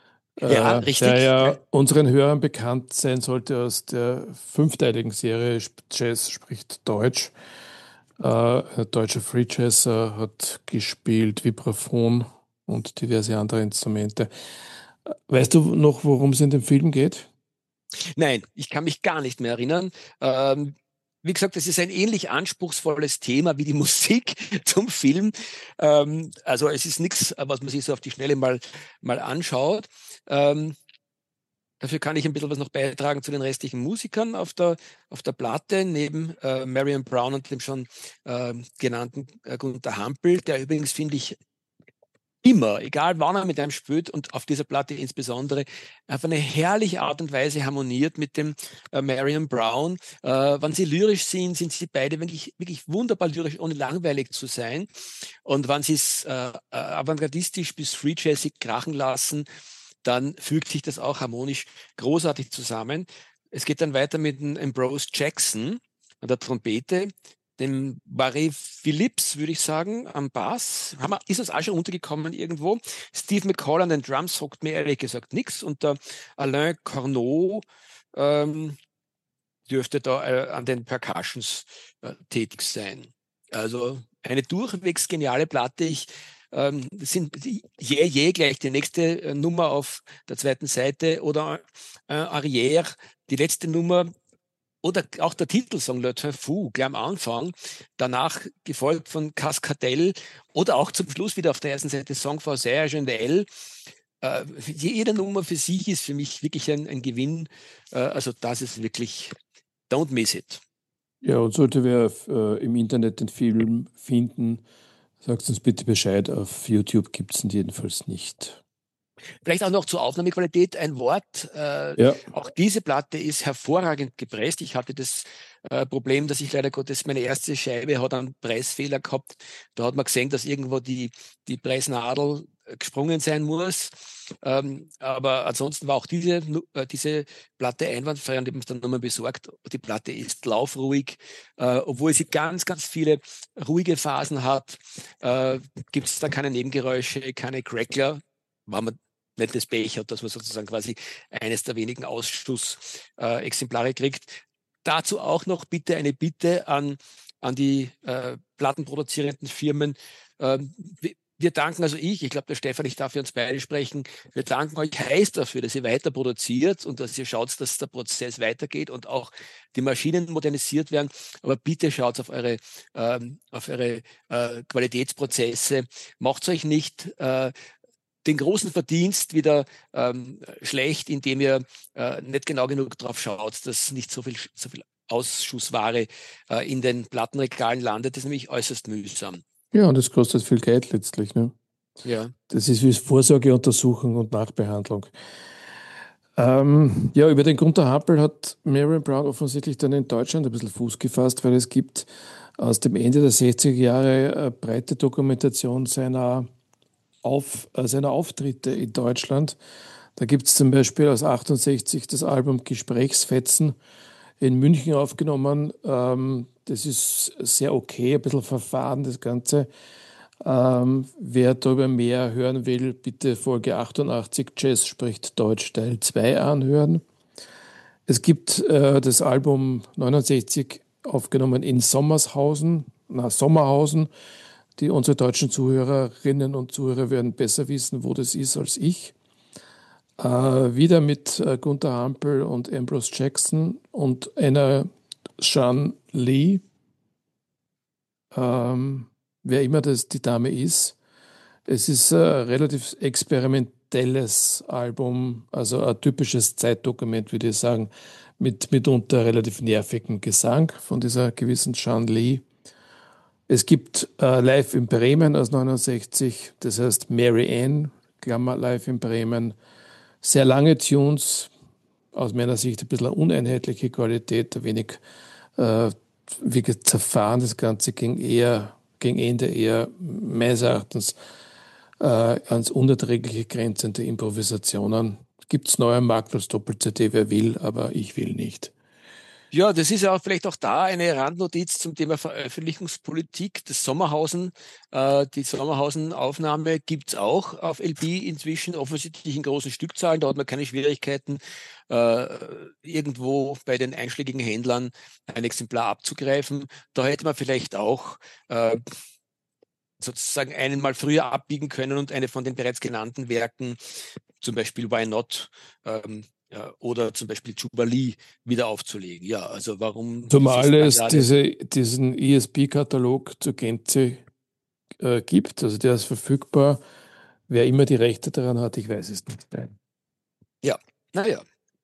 Ja, äh, der richtig. ja unseren Hörern bekannt sein sollte aus der fünfteiligen Serie Jazz spricht Deutsch. Äh, ein deutscher Free Jazzer hat gespielt Vibraphon und diverse andere Instrumente. Weißt du noch, worum es in dem Film geht? Nein, ich kann mich gar nicht mehr erinnern. Ähm, wie gesagt, es ist ein ähnlich anspruchsvolles Thema wie die Musik zum Film. Ähm, also es ist nichts, was man sich so auf die Schnelle mal, mal anschaut. Ähm, Dafür kann ich ein bisschen was noch beitragen zu den restlichen Musikern auf der, auf der Platte, neben äh, Marion Brown und dem schon äh, genannten äh, Gunther Hampel, der übrigens, finde ich, immer, egal wann er mit einem spielt und auf dieser Platte insbesondere, auf eine herrliche Art und Weise harmoniert mit dem äh, Marion Brown. Äh, wenn sie lyrisch sind, sind sie beide wirklich, wirklich wunderbar lyrisch, ohne langweilig zu sein. Und wenn sie es äh, äh, avantgardistisch bis free jazzig krachen lassen, dann fügt sich das auch harmonisch großartig zusammen. Es geht dann weiter mit dem Ambrose Jackson an der Trompete, dem Barry Phillips, würde ich sagen, am Bass. Haben wir, ist uns auch schon untergekommen irgendwo. Steve McCall an den Drums sagt mir ehrlich gesagt nichts. Und der Alain Corneau ähm, dürfte da äh, an den Percussions äh, tätig sein. Also eine durchwegs geniale Platte. Ich ähm, das sind je, je gleich die nächste äh, Nummer auf der zweiten Seite oder äh, Arrière, die letzte Nummer oder auch der Titelsong Le Temps Fou, gleich am Anfang, danach gefolgt von Cascadel oder auch zum Schluss wieder auf der ersten Seite Song for Serge und Elle. Äh, jede Nummer für sich ist für mich wirklich ein, ein Gewinn. Äh, also das ist wirklich, don't miss it. Ja, und sollte wer äh, im Internet den Film finden, sagt uns bitte Bescheid. Auf YouTube gibt es ihn jedenfalls nicht. Vielleicht auch noch zur Aufnahmequalität ein Wort. Äh, Ja, auch diese Platte ist hervorragend gepresst. Ich hatte das äh, Problem, dass ich leider Gottes meine erste Scheibe hat einen Pressfehler gehabt. Da hat man gesehen, dass irgendwo die, die Pressnadel äh, gesprungen sein muss. Ähm, aber ansonsten war auch diese, äh, diese Platte einwandfrei und ich habe es dann nochmal besorgt. Die Platte ist laufruhig, äh, obwohl sie ganz, ganz viele ruhige Phasen hat. Äh, Gibt es da keine Nebengeräusche, keine Crackler. War man nicht das Pech hat, dass man sozusagen quasi eines der wenigen Ausschussexemplare äh, kriegt. Dazu auch noch bitte eine Bitte an, an die äh, plattenproduzierenden Firmen. Ähm, wir, wir danken, also ich, ich glaube, der Stefan, ich darf für uns beide sprechen, wir danken euch heiß dafür, dass ihr weiter produziert und dass ihr schaut, dass der Prozess weitergeht und auch die Maschinen modernisiert werden. Aber bitte schaut auf eure, ähm, auf eure äh, Qualitätsprozesse. Macht euch nicht äh, den großen Verdienst wieder ähm, schlecht, indem ihr äh, nicht genau genug drauf schaut, dass nicht so viel, so viel Ausschussware äh, in den Plattenregalen landet. Das ist nämlich äußerst mühsam. ja, und das kostet viel Geld letztlich. Ne? Ja. Das ist wie Vorsorgeuntersuchung und Nachbehandlung. Ähm, ja, über den Gunther Hampel hat Marion Brown offensichtlich dann in Deutschland ein bisschen Fuß gefasst, weil es gibt aus dem Ende der sechziger Jahre eine breite Dokumentation seiner, Auf, äh, seiner Auftritte in Deutschland. Da gibt es zum Beispiel aus achtundsechzig das Album Gesprächsfetzen in München aufgenommen. Ähm, das ist sehr okay, ein bisschen verfahren, das Ganze. Ähm, wer darüber mehr hören will, bitte Folge achtundachtzig Jazz spricht Deutsch Teil zwei anhören. Es gibt äh, das Album neunundsechzig aufgenommen in Sommershausen, na, Sommerhausen. Die unsere deutschen Zuhörerinnen und Zuhörer werden besser wissen, wo das ist, als ich. Äh, wieder mit äh, Gunther Hampel und Ambrose Jackson und einer Sean Lee, ähm, wer immer das die Dame ist. Es ist ein relativ experimentelles Album, also ein typisches Zeitdokument, würde ich sagen, mit mitunter relativ nervigem Gesang von dieser gewissen Sean Lee. Es gibt äh, Live in Bremen aus neunundsechzig, das heißt Mary Ann, Klammer Live in Bremen. Sehr lange Tunes, aus meiner Sicht ein bisschen eine uneinheitliche Qualität, ein wenig äh, wie zerfahren. Das Ganze ging eher, gegen Ende eher meines Erachtens äh, ans unerträgliche grenzende Improvisationen. Gibt es neue Markt als Doppel-C D, wer will, aber ich will nicht. Ja, das ist ja auch vielleicht auch da eine Randnotiz zum Thema Veröffentlichungspolitik. Das Sommerhausen, äh, die Sommerhausen-Aufnahme gibt's auch auf L P inzwischen, offensichtlich in großen Stückzahlen. Da hat man keine Schwierigkeiten, äh, irgendwo bei den einschlägigen Händlern ein Exemplar abzugreifen. Da hätte man vielleicht auch äh, sozusagen einen mal früher abbiegen können und eine von den bereits genannten Werken, zum Beispiel Why Not, ähm, ja, oder zum Beispiel Jubilee wieder aufzulegen. Ja, also warum Zumal sich da es gerade. diese, diesen E S P-Katalog zur Gänze äh, gibt, also der ist verfügbar. Wer immer die Rechte daran hat, ich weiß es nicht. Ja, naja.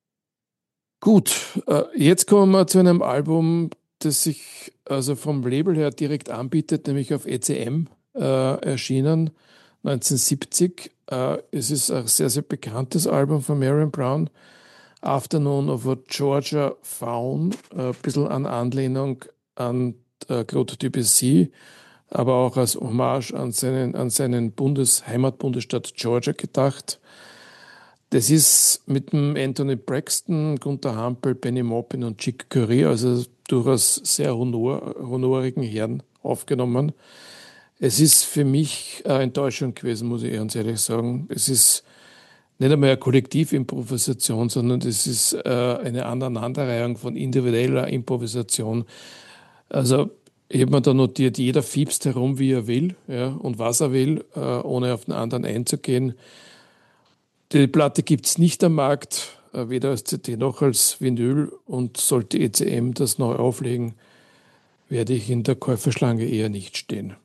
Gut, äh, jetzt kommen wir zu einem Album, das sich also vom Label her direkt anbietet, nämlich auf E C M äh, erschienen, neunzehnhundertsiebzig. Äh, es ist ein sehr, sehr bekanntes Album von Marion Brown, Afternoon of a Georgia Faun, äh, ein bisschen an Anlehnung an äh, Claude Debussy, aber auch als Hommage an seinen, an seinen Bundes, Heimatbundesstaat Georgia gedacht. Das ist mit dem Anthony Braxton, Gunther Hampel, Benny Maupin und Chick Corea, also durchaus sehr honor, honorigen Herren aufgenommen. Es ist für mich eine Enttäuschung gewesen, muss ich ganz ehrlich sagen. Es ist nicht einmal eine Kollektivimprovisation, sondern es ist äh, eine Aneinanderreihung von individueller Improvisation. Also ich habe mir da notiert, jeder fiebst herum, wie er will, ja, und was er will, äh, ohne auf den anderen einzugehen. Die Platte gibt es nicht am Markt, äh, weder als C D noch als Vinyl. Und sollte E C M das neu auflegen, werde ich in der Käuferschlange eher nicht stehen.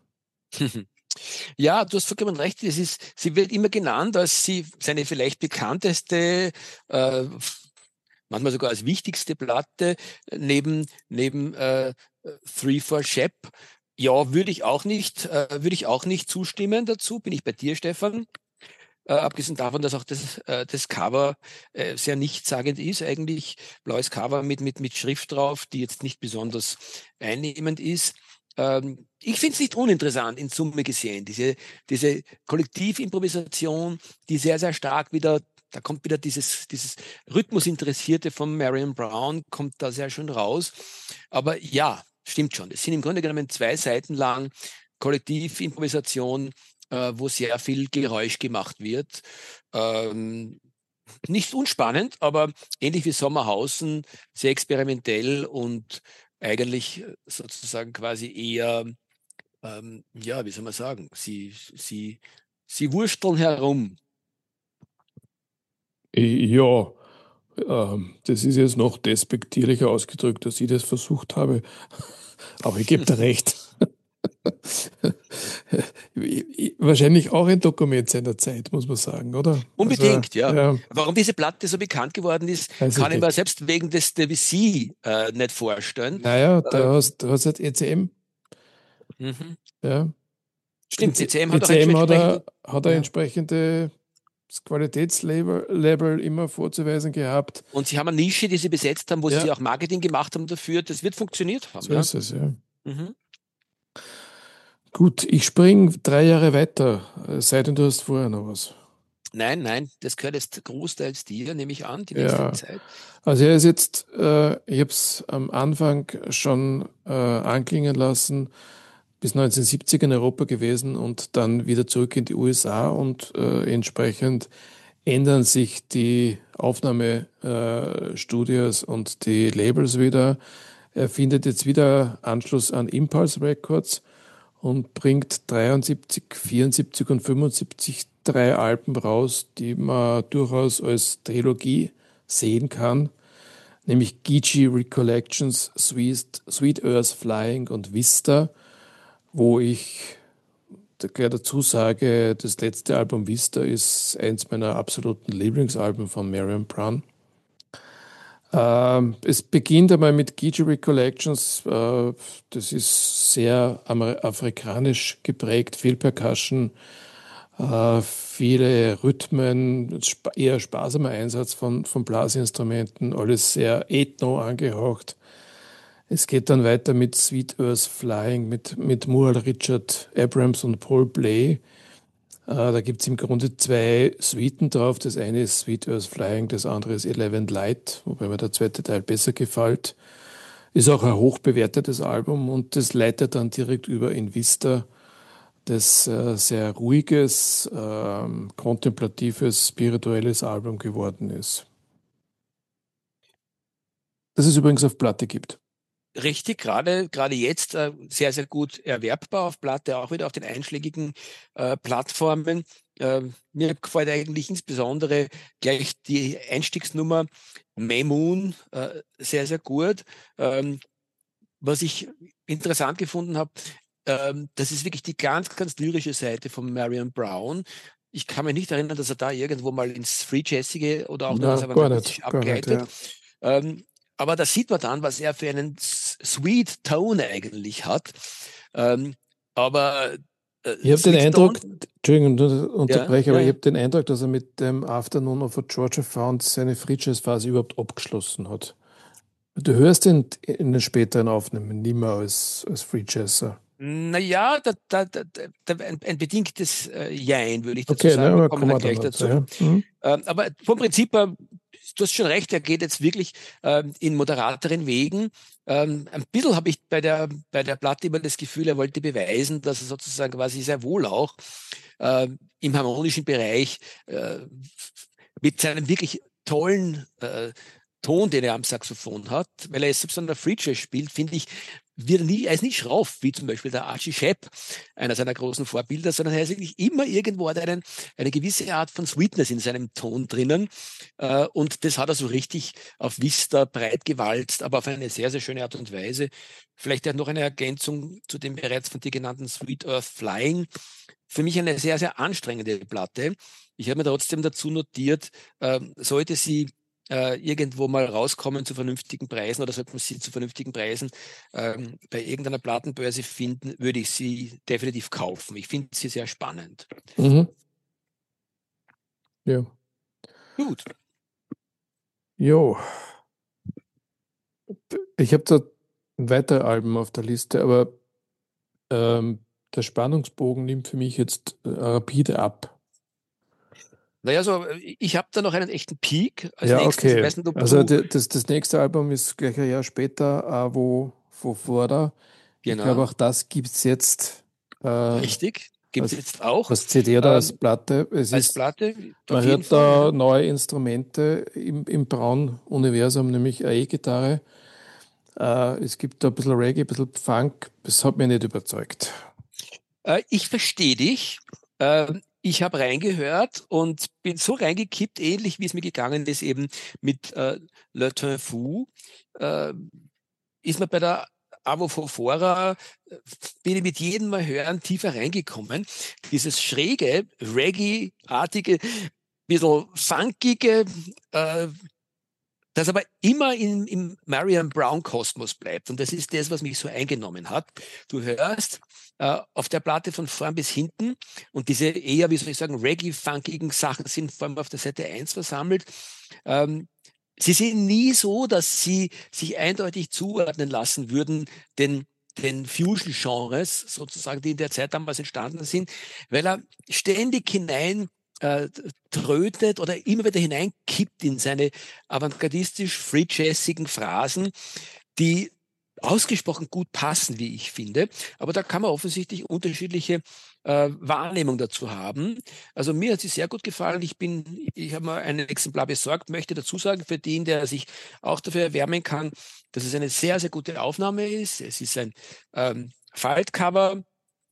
Ja, du hast vollkommen recht. Es ist, sie wird immer genannt als sie, seine vielleicht bekannteste, äh, manchmal sogar als wichtigste Platte neben, neben äh, Three for Shep. Ja, würde ich auch nicht, äh, würde ich auch nicht zustimmen dazu. Bin ich bei dir, Stefan? Äh, abgesehen davon, dass auch das, äh, das Cover äh, sehr nichtssagend ist, eigentlich blaues Cover mit, mit, mit Schrift drauf, die jetzt nicht besonders einnehmend ist. Ähm, ich finde es nicht uninteressant in Summe gesehen, diese, diese Kollektivimprovisation, die sehr, sehr stark wieder, da kommt wieder dieses, dieses Rhythmusinteressierte von Marion Brown, kommt da sehr schön raus. Aber ja, stimmt schon. Es sind im Grunde genommen zwei Seiten lang Kollektivimprovisation, äh, wo sehr viel Geräusch gemacht wird. Ähm, nicht unspannend, aber ähnlich wie Sommerhausen, sehr experimentell und eigentlich sozusagen quasi eher, ähm, ja, wie soll man sagen, sie, sie, sie wursteln herum. Ja, ähm, das ist jetzt noch despektierlicher ausgedrückt, dass ich das versucht habe. Aber ich gebe dir recht. Wahrscheinlich auch ein Dokument seiner Zeit, muss man sagen, oder? Also, Unbedingt, ja. ja, Warum diese Platte so bekannt geworden ist, weiß ich kann ich mir nicht. selbst wegen des Debussy äh, nicht vorstellen. Naja, Äh, da hast du hast halt E C M, mhm. ja. Stimmt, EC, E C M hat auch ECM hat entsprechend, er, hat er ja. entsprechende Qualitätslabel Label immer vorzuweisen gehabt. Und sie haben eine Nische, die sie besetzt haben, wo Ja, sie auch Marketing gemacht haben dafür. Das wird funktioniert haben, so ja. ist es, ja. Mhm. Gut, ich springe drei Jahre weiter, es sei denn, du hast vorher noch was. Nein, nein, das gehört jetzt großteils dir, nehme ich an, die nächste Ja, Zeit. also er ist jetzt, äh, ich habe es am Anfang schon äh, anklingen lassen, bis neunzehnhundertsiebzig in Europa gewesen und dann wieder zurück in die U S A und äh, entsprechend ändern sich die Aufnahmestudios äh, Studios und die Labels wieder. Er findet jetzt wieder Anschluss an Impulse Records und bringt dreiundsiebzig, vierundsiebzig und fünfundsiebzig drei Alben raus, die man durchaus als Trilogie sehen kann, nämlich Geechee Recollections, Sweet, Sweet Earth Flying und Vista, wo ich gleich dazu sage, das letzte Album Vista ist eins meiner absoluten Lieblingsalben von Marion Brown. Ähm, es beginnt einmal mit Geechee Recollections. Äh, das ist sehr amer- afrikanisch geprägt, viel Percussion, äh, viele Rhythmen, sp eher sparsamer Einsatz von, von Blasinstrumenten, alles sehr ethno angehaucht. Es geht dann weiter mit Sweet Earth Flying, mit, mit Mual Richard Abrams und Paul Bley. Äh, da gibt es im Grunde zwei Suiten drauf. Das eine ist Sweet Earth Flying, das andere ist Eleven Light, wobei mir der zweite Teil besser gefällt. Ist auch ein hochbewertetes Album und das leitet dann direkt über in Vista, das äh, sehr ruhiges, ähm, kontemplatives, spirituelles Album geworden ist. Das es übrigens auf Platte gibt. Richtig, gerade gerade jetzt äh, sehr, sehr gut erwerbbar auf Platte, auch wieder auf den einschlägigen äh, Plattformen. Ähm, mir gefällt eigentlich insbesondere gleich die Einstiegsnummer May Moon äh, sehr, sehr gut. Ähm, was ich interessant gefunden habe, ähm, das ist wirklich die ganz, ganz lyrische Seite von Marion Brown. Ich kann mich nicht erinnern, dass er da irgendwo mal ins Free Jazzige oder auch nur das Na, gar nicht, Avantgardistische gar nicht, abgleitet. ja. Ähm, aber da sieht man dann, was er für einen S- Sweet Tone eigentlich hat. Ähm, aber äh, Ich habe den Sweet Tone, Eindruck, Entschuldigung, dass ich ja, unterbreche, aber ich ja. habe den Eindruck, dass er mit dem Afternoon of a Georgia Found seine Free Jazz Phase überhaupt abgeschlossen hat. Du hörst ihn in den späteren Aufnahmen nicht mehr als, als Free Jazzer. Naja, da, da, da, da, ein, ein bedingtes äh, Jein, würde ich dazu Okay, ne, sagen. Wir aber kommen kommen dann wir dann gleich dazu, dazu. ja. Mhm. Ähm, aber vom Prinzip her, du hast schon recht, er geht jetzt wirklich ähm, in moderateren Wegen. Ähm, ein bisschen habe ich bei der, bei der Platte immer das Gefühl, er wollte beweisen, dass er sozusagen quasi sehr wohl auch äh, im harmonischen Bereich äh, mit seinem wirklich tollen äh, Ton, den er am Saxophon hat, weil er jetzt selbst an der Free Jazz spielt, finde ich, wird er, nie, er ist nicht schroff, wie zum Beispiel der Archie Shepp, einer seiner großen Vorbilder, sondern er ist wirklich immer irgendwo hat einen, eine gewisse Art von Sweetness in seinem Ton drinnen. Äh, und das hat er so richtig auf Vista breit gewalzt, aber auf eine sehr, sehr schöne Art und Weise. Vielleicht auch noch eine Ergänzung zu dem bereits von dir genannten Sweet Earth Flying. Für mich eine sehr, sehr anstrengende Platte. Ich habe mir trotzdem dazu notiert, äh, sollte sie äh, irgendwo mal rauskommen zu vernünftigen Preisen oder sollte man sie zu vernünftigen Preisen ähm, bei irgendeiner Plattenbörse finden, würde ich sie definitiv kaufen. Ich finde sie sehr spannend. Mhm. Ja. Gut. Jo, ich habe da weitere Alben auf der Liste, aber ähm, der Spannungsbogen nimmt für mich jetzt äh, rapide ab. Naja, so, ich habe da noch einen echten Peak als Ja, nächstes. Ich okay. weiß nicht, ob Also du, die- das, das nächste Album ist gleich ein Jahr später, äh, wo von Florida. Ich glaube, genau, auch das gibt es jetzt äh, richtig, gibt es als, jetzt auch als C D oder als ähm, Platte. Es als ist, Platte, auf man jeden hört Fall, da ja. neue Instrumente im, im Braun-Universum, nämlich eine E-Gitarre. Äh, es gibt da ein bisschen Reggae, ein bisschen Funk. Das hat mich nicht überzeugt. Äh, ich verstehe dich. Ähm, ich habe reingehört und bin so reingekippt, ähnlich wie es mir gegangen ist, eben mit äh, Le Temps Fou. Äh, ist mir bei der Avofovora, äh, bin ich mit jedem Mal hören tiefer reingekommen. Dieses schräge, Reggae-artige, bisschen funkige, äh, das aber immer in, im Marian Brown-Kosmos bleibt. Und das ist das, was mich so eingenommen hat. Du hörst äh, auf der Platte von vorn bis hinten und diese eher, wie soll ich sagen, Reggae-funkigen Sachen sind vor allem auf der Seite eins versammelt. Ähm, sie sind nie so, dass sie sich eindeutig zuordnen lassen würden, den den Fusion-Genres sozusagen, die in der Zeit damals entstanden sind, weil er ständig hinein äh, trötet oder immer wieder hineinkippt in seine avantgardistisch free-jazzigen Phrasen, die ausgesprochen gut passen, wie ich finde. Aber da kann man offensichtlich unterschiedliche äh, Wahrnehmung dazu haben. Also mir hat sie sehr gut gefallen. Ich bin, ich habe mal ein Exemplar besorgt, möchte dazu sagen, für den, der sich auch dafür erwärmen kann, dass es eine sehr, sehr gute Aufnahme ist. Es ist ein ähm, Faltcover,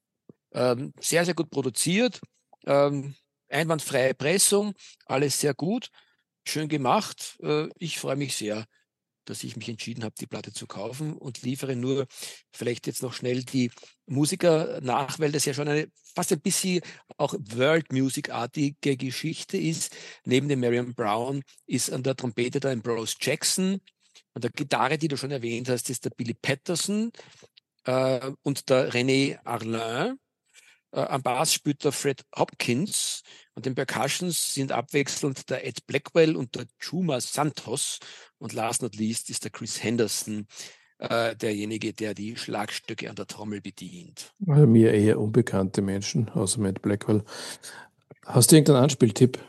ähm, sehr, sehr gut produziert, ähm, einwandfreie Pressung, alles sehr gut, schön gemacht. Äh, ich freue mich sehr, dass ich mich entschieden habe, die Platte zu kaufen und liefere nur vielleicht jetzt noch schnell die Musiker nach, weil das ja schon eine fast ein bisschen auch World Music-artige Geschichte ist. Neben dem Marion Brown ist an der Trompete da ein Bruce Jackson. An der Gitarre, die du schon erwähnt hast, ist der Billy Patterson äh, und der René Arlin. Äh, am Bass spielt der Fred Hopkins und den Percussions sind abwechselnd der Ed Blackwell und der Chuma Santos. Und last not least ist der Chris Henderson äh, derjenige, der die Schlagstücke an der Trommel bedient. Also mir eher unbekannte Menschen, außer Matt Blackwell. Hast du irgendeinen Anspieltipp?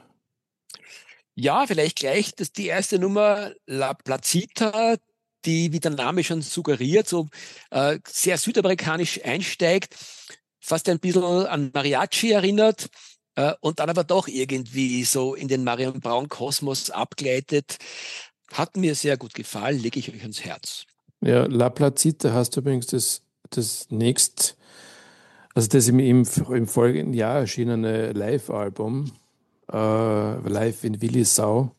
Ja, vielleicht gleich das, die erste Nummer, La Placita, die, wie der Name schon suggeriert, so äh, sehr südamerikanisch einsteigt, fast ein bisschen an Mariachi erinnert äh, und dann aber doch irgendwie so in den Marion Braun Kosmos abgleitet. Hat mir sehr gut gefallen, lege ich euch ans Herz. Ja, La Placita hast du übrigens das, das nächst, also das im, im, im folgenden Jahr erschienene Live-Album, äh, Live in Willisau.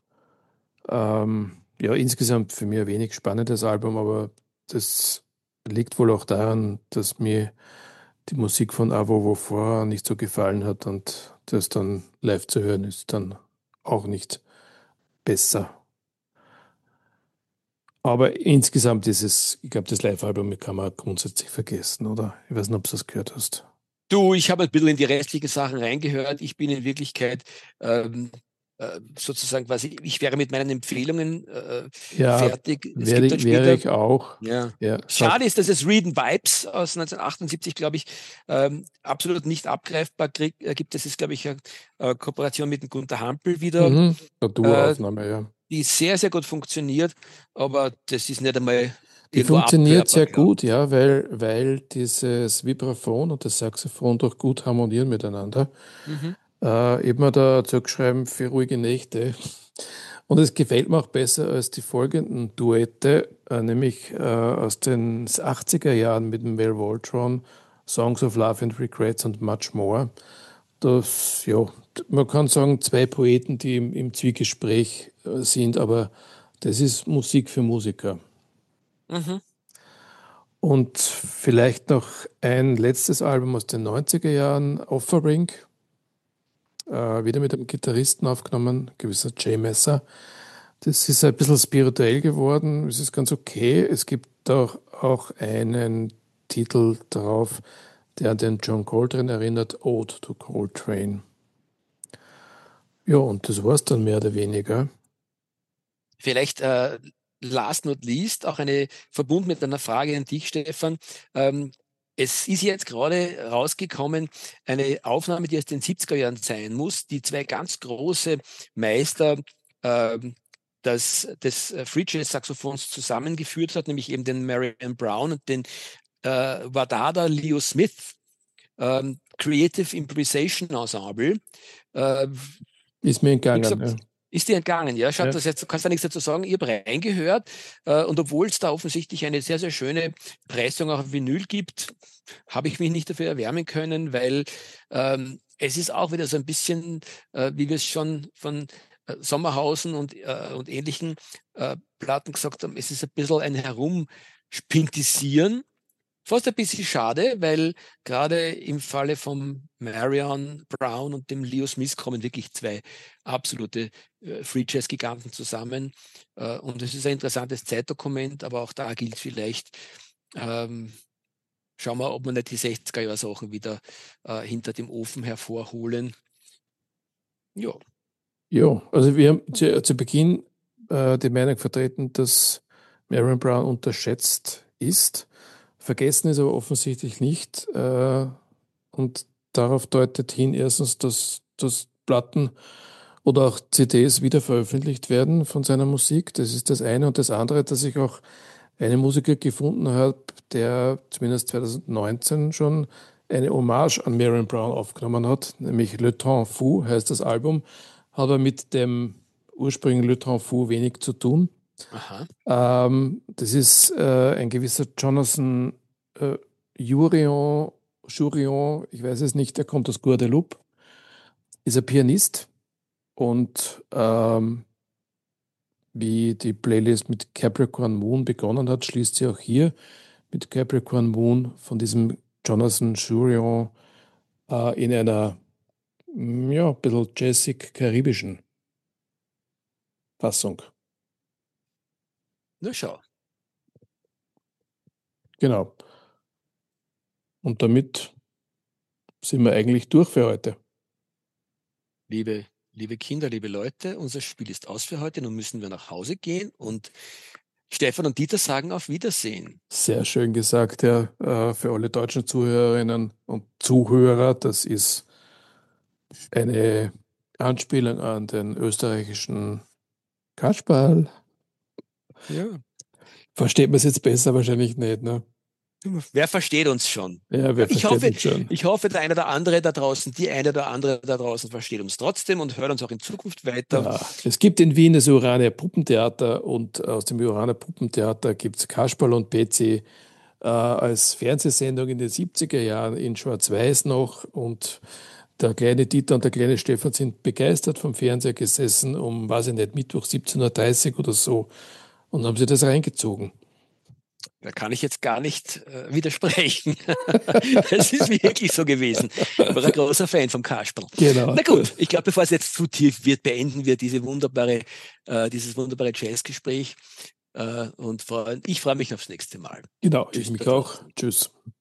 Ähm, ja, insgesamt für mich ein wenig spannendes Album, aber das liegt wohl auch daran, dass mir die Musik von Avo vorher nicht so gefallen hat und das dann live zu hören ist dann auch nicht besser. Aber insgesamt ist es, ich glaube, das Live-Album kann man grundsätzlich vergessen, oder? Ich weiß nicht, ob du das gehört hast. Du, ich habe ein bisschen in die restlichen Sachen reingehört. Ich bin in Wirklichkeit ähm, äh, sozusagen quasi, ich wäre mit meinen Empfehlungen äh, Ja, fertig. Es wäre gibt dann ich, wäre später, ich auch. ja. Ja, Schade sag. ist, dass es Read and Vibes aus neunzehnhundertachtundsiebzig, glaube ich, ähm, absolut nicht abgreifbar krieg, äh, gibt. Das ist, glaube ich, eine äh, Kooperation mit dem Gunter Hampel wieder, Mhm. Eine äh, Daueraufnahme, ja. die sehr, sehr gut funktioniert, aber das ist nicht einmal Die irgendwo funktioniert abhörbar, sehr glaube gut, ich. ja, weil, weil dieses Vibraphon und das Saxophon doch gut harmonieren miteinander. Mhm. Äh, eben da zurückschreiben für ruhige Nächte. Und es gefällt mir auch besser als die folgenden Duette, äh, nämlich äh, aus den achtziger Jahren mit dem Mel Voltron, Songs of Love and Regrets und Much More. Das, ja, man kann sagen, zwei Poeten, die im, im Zwiegespräch äh, sind, aber das ist Musik für Musiker. Mhm. Und vielleicht noch ein letztes Album aus den neunziger Jahren, Offering, äh, wieder mit einem Gitarristen aufgenommen, gewisser Jay Messer. Das ist ein bisschen spirituell geworden, es ist ganz okay. Es gibt auch, auch einen Titel drauf, der an den John Coltrane erinnert, Ode to Coltrane. Ja, und das war's dann mehr oder weniger. Vielleicht äh, last not least auch eine verbunden mit einer Frage an dich, Stefan. Ähm, es ist jetzt gerade rausgekommen, eine Aufnahme, die aus den siebziger Jahren sein muss, die zwei ganz große Meister ähm, das, des äh, Free Jazz Saxophons zusammengeführt hat, nämlich eben den Marion Brown und den äh, Wadada Leo Smith, ähm, Creative Improvisation Ensemble. Äh, Ist mir Wie entgangen, ja. gesagt, ist dir entgangen, ja? Schaut Ja, das jetzt, du kannst da nichts dazu sagen. Ich habe reingehört äh, und obwohl es da offensichtlich eine sehr, sehr schöne Pressung auch auf Vinyl gibt, habe ich mich nicht dafür erwärmen können, weil ähm, es ist auch wieder so ein bisschen, äh, wie wir es schon von äh, Sommerhausen und, äh, und ähnlichen äh, Platten gesagt haben, es ist ein bisschen ein Herumspintisieren. Fast ein bisschen schade, weil gerade im Falle von Marion Brown und dem Leo Smith kommen wirklich zwei absolute äh, Free Jazz Giganten zusammen. Äh, und es ist ein interessantes Zeitdokument, aber auch da gilt vielleicht, ähm, schauen wir, ob wir nicht die sechziger Jahre Sachen wieder äh, hinter dem Ofen hervorholen. Ja, ja, also wir haben zu, zu Beginn äh, die Meinung vertreten, dass Marion Brown unterschätzt ist. Vergessen ist aber offensichtlich nicht. Äh, und darauf deutet hin erstens, dass, dass Platten oder auch C Ds wieder veröffentlicht werden von seiner Musik. Das ist das eine. Und das andere, dass ich auch einen Musiker gefunden habe, der zumindest zwanzig neunzehn schon eine Hommage an Marion Brown aufgenommen hat, nämlich Le Temps Fou heißt das Album, hat aber mit dem ursprünglichen Le Temps Fou wenig zu tun. aha. Ähm, das ist äh, ein gewisser Jonathan äh, Jurion, Jurion, ich weiß es nicht, der kommt aus Guadeloupe, ist ein Pianist und ähm, wie die Playlist mit Capricorn Moon begonnen hat, schließt sie auch hier mit Capricorn Moon von diesem Jonathan Jurion äh, in einer, mm, ja, ein bisschen jazzig-karibischen Fassung. Na schau, Genau. Und damit sind wir eigentlich durch für heute. liebe, liebe Kinder, liebe Leute, unser Spiel ist aus für heute. Nun müssen wir nach Hause gehen und Stefan und Dieter sagen auf Wiedersehen. Sehr schön gesagt, ja, äh, für alle deutschen Zuhörerinnen und Zuhörer. Das ist eine Anspielung an den österreichischen Kasperl. Ja. Versteht man es jetzt besser? Wahrscheinlich nicht, ne? Wer versteht uns schon? Ja, Ja, wer ich versteht hoffe, uns schon? ich hoffe, der eine oder andere da draußen, die eine oder andere da draußen versteht uns trotzdem und hört uns auch in Zukunft weiter. Ja, es gibt in Wien das Urania Puppentheater und aus dem Urania Puppentheater gibt es Kasperl und Betsy äh, als Fernsehsendung in den siebziger Jahren in Schwarz-Weiß noch und der kleine Dieter und der kleine Stefan sind begeistert vom Fernseher gesessen um, weiß ich nicht, Mittwoch siebzehn Uhr dreißig oder so und haben sich das reingezogen. Da kann ich jetzt gar nicht äh, widersprechen. Es ist wirklich so gewesen. Ich war ein großer Fan vom Kasperl. Genau. Na gut, ich glaube, bevor es jetzt zu tief wird, beenden wir diese wunderbare, äh, dieses wunderbare Jazzgespräch. Äh, und freu, ich freue mich aufs nächste Mal. Genau, ich Tschüss mich da auch. draußen. Tschüss.